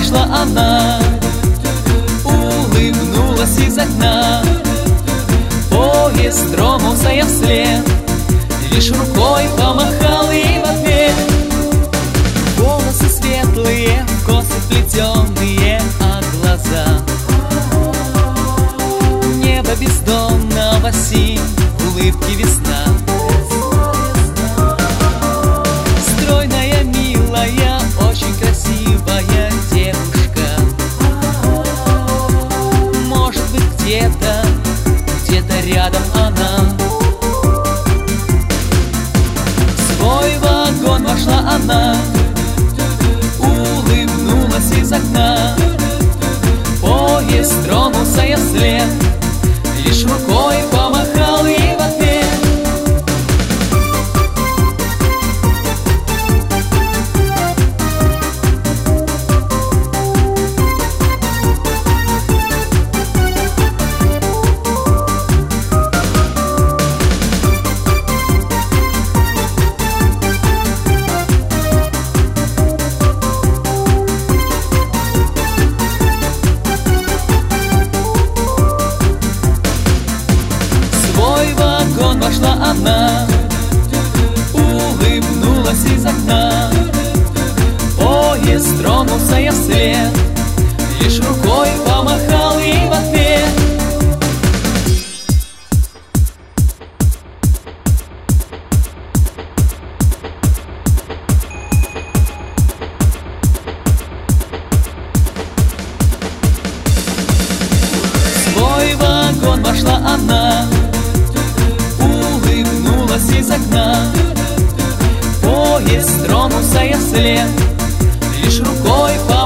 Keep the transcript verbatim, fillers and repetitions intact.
вошла она, улыбнулась из окна. Поезд тронулся я вслед, лишь рукой помахал ей в ответ. Волосы светлые, косы плетеные, а глаза небо бездонного синь, улыбки весна. Стройная, милая, очень красивая девушка. Может быть, где-то, где-то рядом она. В свой вагон вошла она, улыбнулась из окна. Поезд тронулся я вслед, лишь рукой помахал ей в ответ. Вошла она, улыбнулась из окна. Поезд тронулся я вслед, лишь рукой помахал ей в ответ. В свой вагон вошла она, улыбнулась из окна. Поезд тронулся я вслед, лишь рукой помахал.